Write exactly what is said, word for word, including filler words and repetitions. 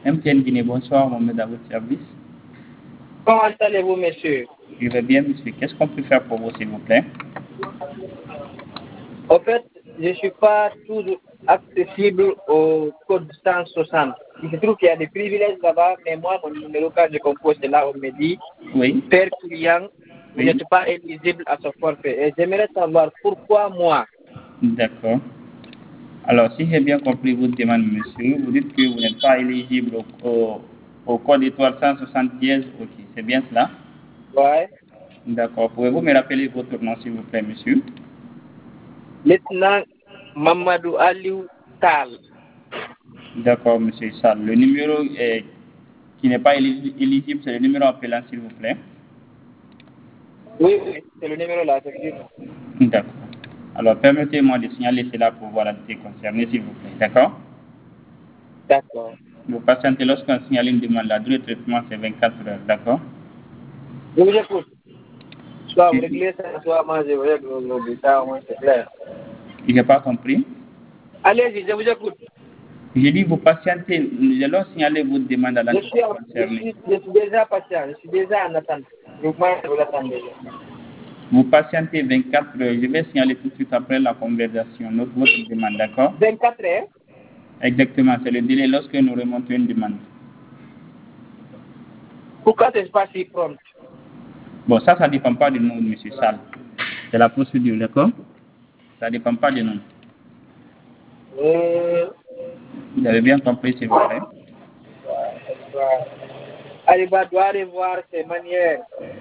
M T N Guinée, bonsoir, Mohamed à votre service. Comment allez-vous, monsieur? Je vais bien, monsieur. Qu'est-ce qu'on peut faire pour vous, s'il vous plaît? En fait, je ne suis pas toujours accessible au code cent soixante. Il se trouve qu'il y a des privilèges là-bas, mais moi, mon numéro, quand je compose, c'est là, on me dit, Oui. père client, vous Oui. n'êtes pas éligible à ce forfait. Et j'aimerais savoir pourquoi moi. D'accord. Alors, si j'ai bien compris votre demande, monsieur, vous dites que vous n'êtes pas éligible au, au, au code étoile cent soixante dièse. Ok, c'est bien cela? Ouais. D'accord. Pouvez-vous me rappeler votre nom, s'il vous plaît, monsieur? Lieutenant Mamadou Aliou Tal. D'accord, monsieur Sall. Le numéro est, qui n'est pas éligible, c'est le numéro appelant, s'il vous plaît. Oui, oui, c'est le numéro là, effectivement. D'accord. Alors, permettez-moi de signaler cela pour voir l'entité concernée, s'il vous plaît. D'accord? D'accord. Vous patientez lorsqu'on signale une demande, la durée de traitement, c'est vingt-quatre heures. D'accord? Je vous écoute. Soit vous réglez ça, soit moi je vous règle le ça, au moins c'est clair. Je n'ai pas compris. Allez-y, je vous écoute. J'ai dit, vous patientez, nous allons signaler votre demande à Je l'entité suis, en- je, concernée. suis, je suis déjà patient, je suis déjà en attente. Donc moi, je vous l'attends déjà. Vous patientez vingt-quatre heures. Je vais signaler tout de suite après la conversation notre, votre demande, d'accord? vingt-quatre heures. Exactement, c'est le délai lorsque nous remontons une demande. Pourquoi c'est pas si prompt? Bon, ça, ça ne dépend pas de nous, monsieur Sall. C'est la procédure, d'accord? Ça ne dépend pas de nous. Euh, Vous avez bien compris, s'il vous plaît? Aliba doit revoir ses manières.